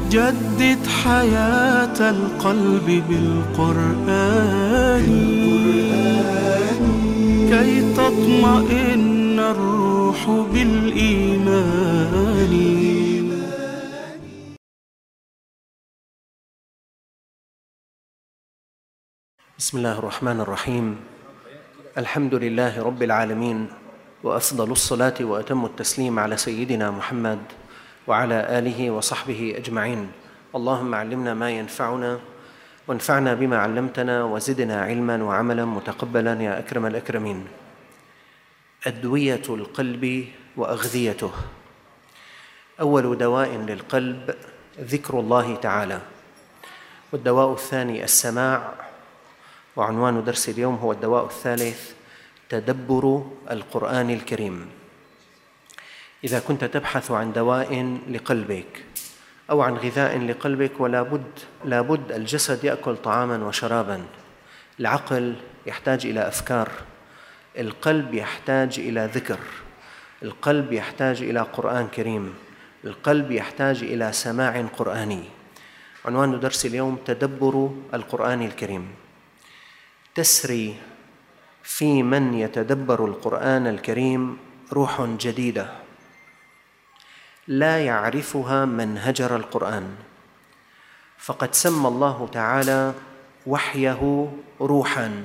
جدد حياة القلب بالقرآن كي تطمئن الروح بالإيمان. بسم الله الرحمن الرحيم. الحمد لله رب العالمين، وأفضل الصلاة وأتم التسليم على سيدنا محمد وعلى آله وصحبه أجمعين. اللهم علمنا ما ينفعنا وانفعنا بما علمتنا وزدنا علما وعملا متقبلا يا أكرم الأكرمين. أدوية القلب وأغذيته. أول دواء للقلب ذكر الله تعالى، والدواء الثاني السماع، وعنوان درس اليوم هو الدواء الثالث تدبر القرآن الكريم. إذا كنت تبحث عن دواء لقلبك أو عن غذاء لقلبك، ولا بد الجسد يأكل طعاما وشرابا، العقل يحتاج إلى أفكار، القلب يحتاج إلى ذكر، القلب يحتاج إلى قرآن كريم، القلب يحتاج إلى سماع قرآني. عنوان درس اليوم تدبر القرآن الكريم. تسري في من يتدبر القرآن الكريم روح جديدة لا يعرفها من هجر القرآن، فقد سمى الله تعالى وحيه روحاً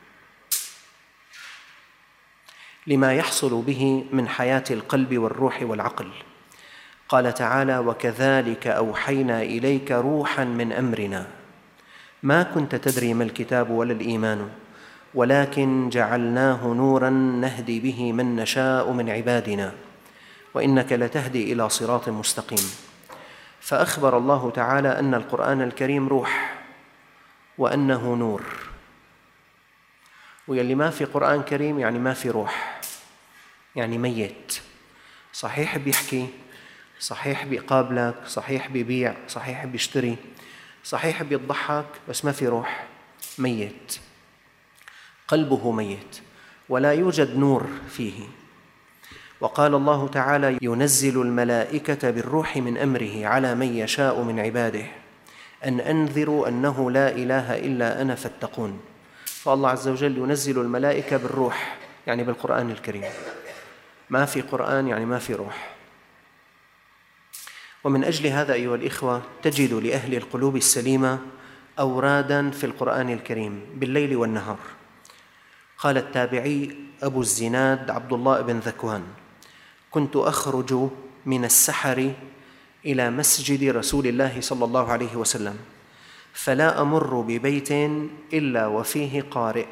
لما يحصل به من حياة القلب والروح والعقل. قال تعالى: وكذلك أوحينا إليك روحاً من أمرنا ما كنت تدري ما الكتاب ولا الإيمان ولكن جعلناه نوراً نهدي به من نشاء من عبادنا وإنك لتهدي إلى صراط مستقيم. فأخبر الله تعالى أن القرآن الكريم روح وأنه نور. ويلي ما في قرآن كريم يعني ما في روح، يعني ميت. صحيح بيحكي، صحيح بيقابلك، صحيح بيبيع، صحيح بيشتري، صحيح بيضحك، بس ما في روح، ميت، قلبه ميت ولا يوجد نور فيه. وقال الله تعالى: ينزل الملائكة بالروح من أمره على من يشاء من عباده أن أنذروا أنه لا إله إلا أنا فاتقون. فالله عز وجل ينزل الملائكة بالروح، يعني بالقرآن الكريم. ما في قرآن يعني ما في روح. ومن أجل هذا أيها الإخوة تجد لأهل القلوب السليمة أورادا في القرآن الكريم بالليل والنهار. قال التابعي أبو الزناد عبد الله بن ذكوان: كنت أخرج من السحر إلى مسجد رسول الله صلى الله عليه وسلم فلا أمر ببيت إلا وفيه قارئ.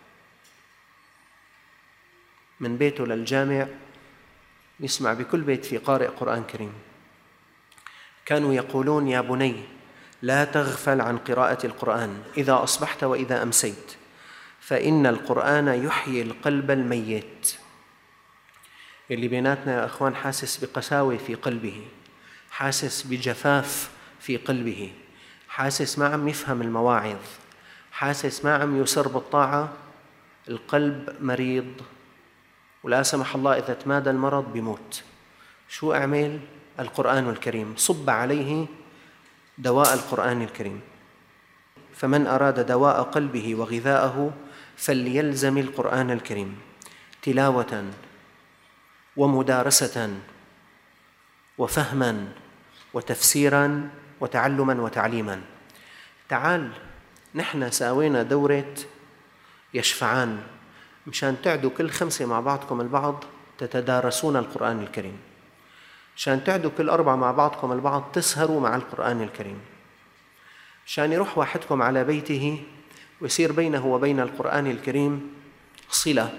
من بيته للجامع يسمع بكل بيت في قارئ قرآن كريم. كانوا يقولون: يا بني لا تغفل عن قراءة القرآن إذا أصبحت وإذا أمسيت، فإن القرآن يحيي القلب الميت. اللي بيناتنا يا أخوان حاسس بقساوة في قلبه، حاسس بجفاف في قلبه، حاسس ما عم يفهم المواعظ، حاسس ما عم يسر بالطاعة، القلب مريض، ولا سمح الله إذا تمادى المرض بيموت. شو أعمل؟ القرآن الكريم، صب عليه دواء القرآن الكريم. فمن أراد دواء قلبه وغذاءه فليلزم القرآن الكريم تلاوة ومدارسة وفهما وتفسيرا وتعلما وتعليما. تعال نحن ساوينا دورة يشفعان مشان تعدوا كل 5 مع بعضكم البعض تتدارسون القرآن الكريم، مشان تعدوا كل 4 مع بعضكم البعض تسهروا مع القرآن الكريم، مشان يروح واحدكم على بيته ويصير بينه وبين القرآن الكريم صلة،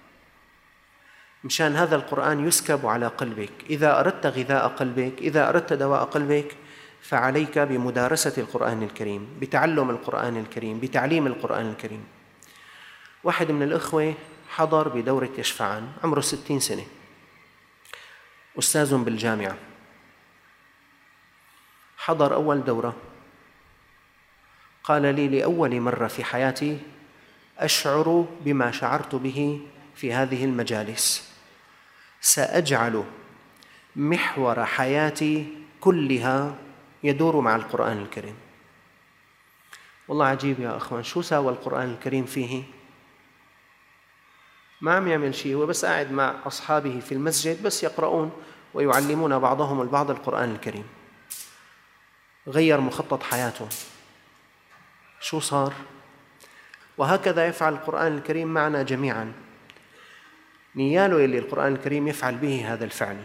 مشان هذا القرآن يسكب على قلبك. إذا أردت غذاء قلبك، إذا أردت دواء قلبك، فعليك بمدارسة القرآن الكريم، بتعلم القرآن الكريم، بتعليم القرآن الكريم. واحد من الأخوة حضر بدورة يشفعان، عمره 60 سنة، أستاذ بالجامعة. حضر أول دورة، قال لي: لأول مرة في حياتي أشعر بما شعرت به في هذه المجالس. سأجعل محور حياتي كلها يدور مع القرآن الكريم. والله عجيب يا أخوان، شو ساوى القرآن الكريم فيه؟ ما عم يعمل شيء، هو بس قاعد مع أصحابه في المسجد بس يقرؤون ويعلمون بعضهم البعض القرآن الكريم. غير مخطط حياته. شو صار؟ وهكذا يفعل القرآن الكريم معنا جميعا. نياله يلي القرآن الكريم يفعل به هذا الفعل.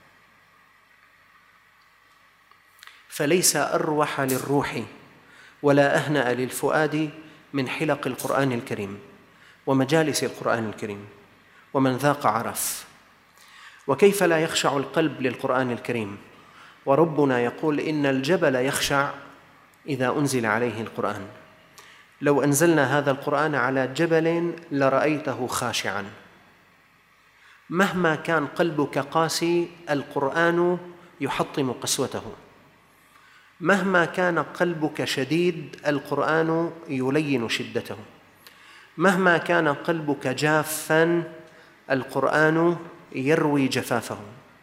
فليس أروح للروح ولا أهنأ للفؤاد من حلق القرآن الكريم ومجالس القرآن الكريم، ومن ذاق عرف. وكيف لا يخشع القلب للقرآن الكريم؟ وربنا يقول إن الجبل يخشع إذا أنزل عليه القرآن. لو أنزلنا هذا القرآن على جبل لرأيته خاشعا. مهما كان قلبك قاسي القرآن يحطم قسوته. مهما كان قلبك شديد القرآن يلين شدته. مهما كان قلبك جافا القرآن يروي جفافه.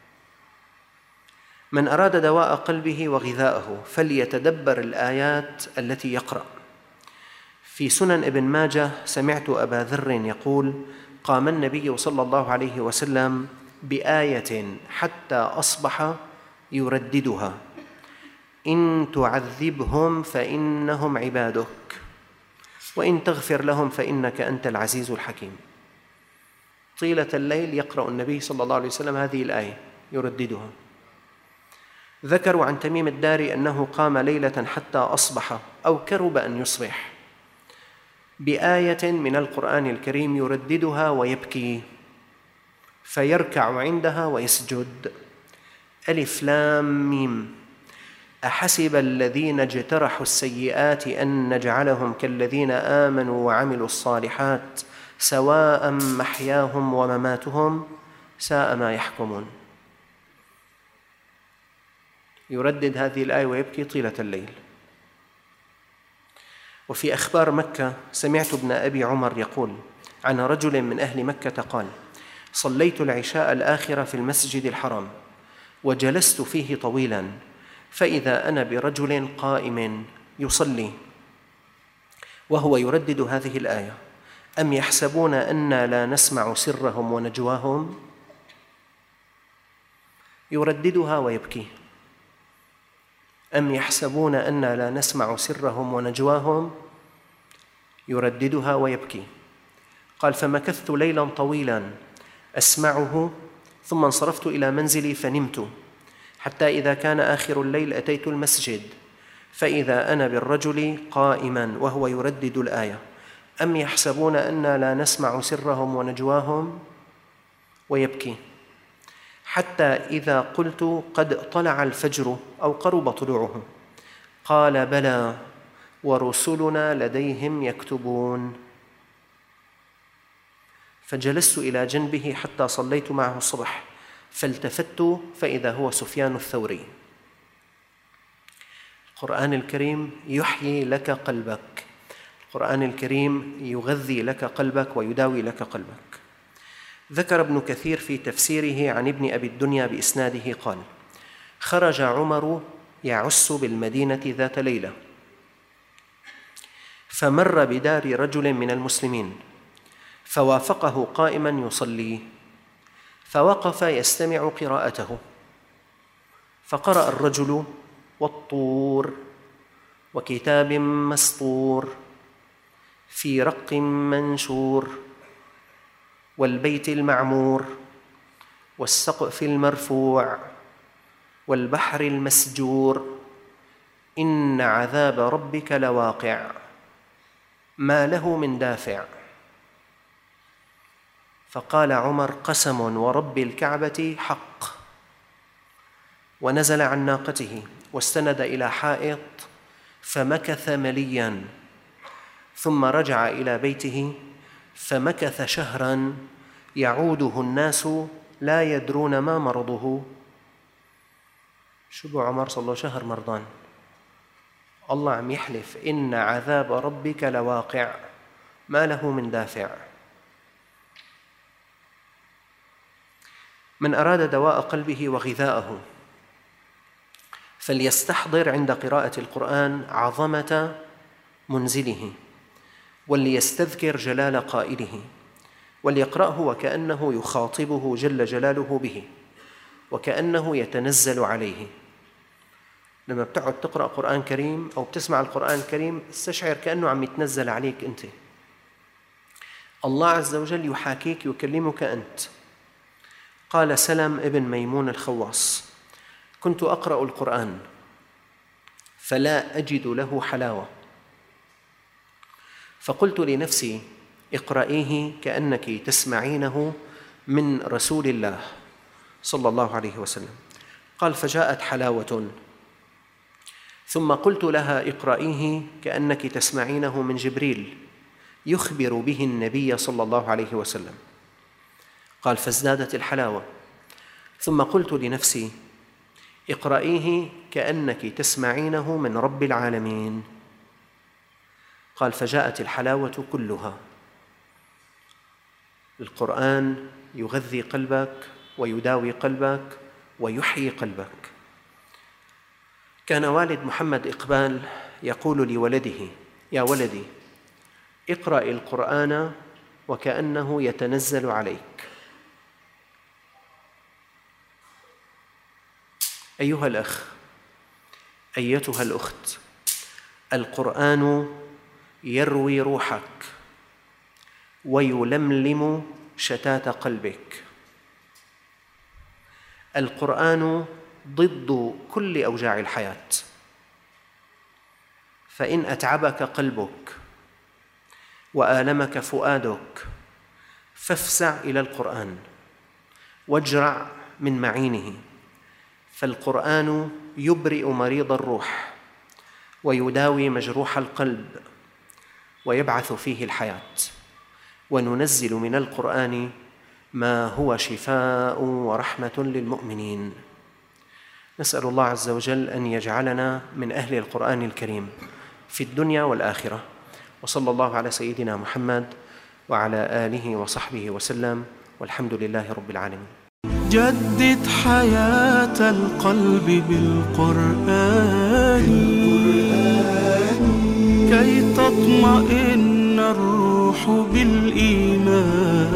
من أراد دواء قلبه وغذاءه فليتدبر الآيات التي يقرأ. في سنن ابن ماجه سمعت أبا ذر يقول: قام النبي صلى الله عليه وسلم بآية حتى أصبح يرددها: إن تعذبهم فإنهم عبادك وإن تغفر لهم فإنك أنت العزيز الحكيم. طيلة الليل يقرأ النبي صلى الله عليه وسلم هذه الآية يرددها. ذكروا عن تميم الداري أنه قام ليلة حتى أصبح أو كرب أن يصبح بآية من القرآن الكريم يرددها ويبكي، فيركع عندها ويسجد. ألف لام ميم: أحسب الذين اجترحوا السيئات أن نجعلهم كالذين آمنوا وعملوا الصالحات سواء محياهم ومماتهم ساء ما يحكمون. يردد هذه الآية ويبكي طيلة الليل. وفي أخبار مكة سمعت ابن أبي عمر يقول عن رجل من أهل مكة قال: صليت العشاء الآخرة في المسجد الحرام وجلست فيه طويلا، فإذا أنا برجل قائم يصلي وهو يردد هذه الآية: أم يحسبون أنا لا نسمع سرهم ونجواهم. يرددها ويبكي. أم يحسبون أنا لا نسمع سرهم ونجواهم، يرددها ويبكي. قال: فمكثت ليلا طويلا أسمعه، ثم انصرفت إلى منزلي فنمت، حتى إذا كان آخر الليل أتيت المسجد فإذا أنا بالرجل قائما وهو يردد الآية: أم يحسبون أنا لا نسمع سرهم ونجواهم، ويبكي. حتى إذا قلت قد طلع الفجر أو قرب طلوعه قال: بلى ورسلنا لديهم يكتبون. فجلست إلى جنبه حتى صليت معه الصبح، فالتفت فإذا هو سفيان الثوري. القرآن الكريم يحيي لك قلبك، القرآن الكريم يغذي لك قلبك ويداوي لك قلبك. ذكر ابن كثير في تفسيره عن ابن أبي الدنيا بإسناده قال: خرج عمر يعس بالمدينة ذات ليلة، فمر بدار رجل من المسلمين فوافقه قائما يصلي، فوقف يستمع قراءته، فقرأ الرجل: والطور وكتاب مسطور في رق منشور والبيت المعمور والسقف المرفوع والبحر المسجور إن عذاب ربك لواقع ما له من دافع. فقال عمر: قسم ورب الكعبة حق. ونزل عن ناقته واستند إلى حائط فمكث مليا، ثم رجع إلى بيته فمكث شهرا يعوده الناس لا يدرون ما مرضه. شو بو عمر صلى الله شهر مرضان، الله عم يحلف إن عذاب ربك لواقع ما له من دافع. من أراد دواء قلبه وغذاءه فليستحضر عند قراءة القرآن عظمة منزله، وليستذكر جلال قائله، وليقرأه وكأنه يخاطبه جل جلاله به، وكأنه يتنزل عليه. لما بتقعد تقرأ قرآن كريم أو بتسمع القرآن الكريم استشعر كأنه عم يتنزل عليك أنت. الله عز وجل يحاكيك يكلمك أنت. قال سلم ابن ميمون الخواص: كنت أقرأ القرآن فلا أجد له حلاوة، فقلت لنفسي: اقرأيه كأنك تسمعينه من رسول الله صلى الله عليه وسلم. قال: فجاءت حلاوة، ثم قلت لها: اقرأيه كأنك تسمعينه من جبريل يخبر به النبي صلى الله عليه وسلم. قال: فازدادت الحلاوة. ثم قلت لنفسي: اقرأيه كأنك تسمعينه من رب العالمين. قال: فجاءت الحلاوة كلها. القرآن يغذي قلبك ويداوي قلبك ويحيي قلبك. كان والد محمد إقبال يقول لولده: يا ولدي، اقرأ القرآن وكأنه يتنزل عليك. أيها الأخ، أيتها الأخت، القرآن يروي روحك ويلملم شتات قلبك. القرآن ضد كل أوجاع الحياة، فإن أتعبك قلبك وآلمك فؤادك فافزع إلى القرآن واجرع من معينه، فالقرآن يبرئ مريض الروح ويداوي مجروح القلب ويبعث فيه الحياة. وننزل من القرآن ما هو شفاء ورحمة للمؤمنين. نسأل الله عز وجل أن يجعلنا من أهل القرآن الكريم في الدنيا والآخرة. وصلى الله على سيدنا محمد وعلى آله وصحبه وسلم، والحمد لله رب العالمين. جدد حياة القلب بالقرآن كي تطمئن الروح بالإيمان.